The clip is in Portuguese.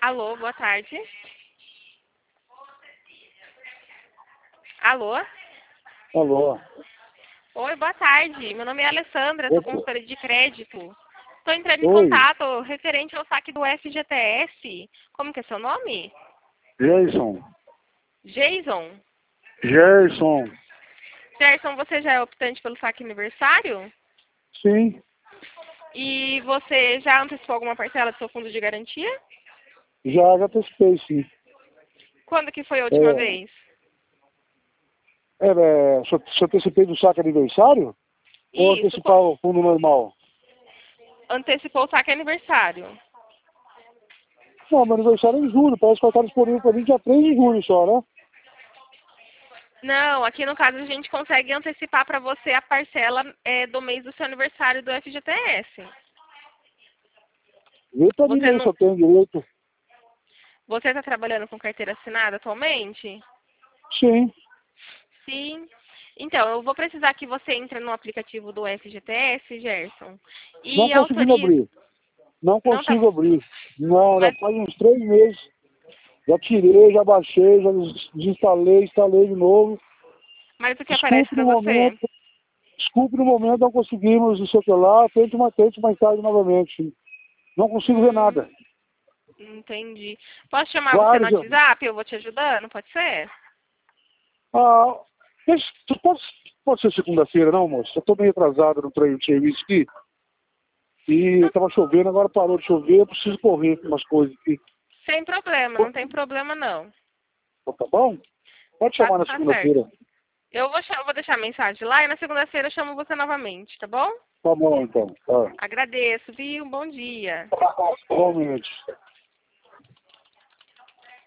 Alô, boa tarde. Alô? Alô. Oi, boa tarde. Meu nome é Alessandra, sou Opa. consultora de crédito. Estou entrando em Oi, contato referente ao saque do FGTS. Como que é seu nome? Jason. Jason. Gerson. Gerson, você já é optante pelo saque aniversário? Sim, E você já antecipou alguma parcela do seu fundo de garantia? já antecipei, sim. Quando que foi a última É, vez? se antecipei do saque aniversário? Ou Isso, antecipar o fundo normal? antecipou o saque aniversário. Não, meu aniversário é em julho, parece que vai estar disponível para mim dia 3 de julho só, né? Não, aqui no caso a gente consegue antecipar para você a parcela do mês do seu aniversário do FGTS. Vê para mim Você aí se não, eu tenho direito. você está trabalhando com carteira assinada atualmente? Sim, Sim. Então, eu vou precisar que você entre no aplicativo do FGTS, Gerson, não e conseguindo autorize. abrir. Não Não tá. consigo abrir. Não, já Mas faz uns 3 meses. Já tirei, já baixei, já desinstalei, instalei de novo. mas o que aparece Desculpe para no você? momento. Desculpe, no momento não conseguimos, não sei o que lá, tente mais tarde novamente. Não consigo ver Hum, nada. entendi. Posso chamar você no Vários. WhatsApp? Eu vou te ajudando, pode ser? Ah, pode ser segunda-feira, não, moço? Eu tô meio atrasado no treino de serviço aqui. E Não, tava chovendo, agora parou de chover, eu preciso correr com umas coisas aqui. sem problema, não tem problema não. Pô, tá bom? Pode Tá, chamar na tá certo. segunda-feira. Eu vou deixar a mensagem lá e na segunda-feira eu chamo você novamente, tá bom? Tá bom, então. Tá. Agradeço, viu? Bom dia. Igualmente.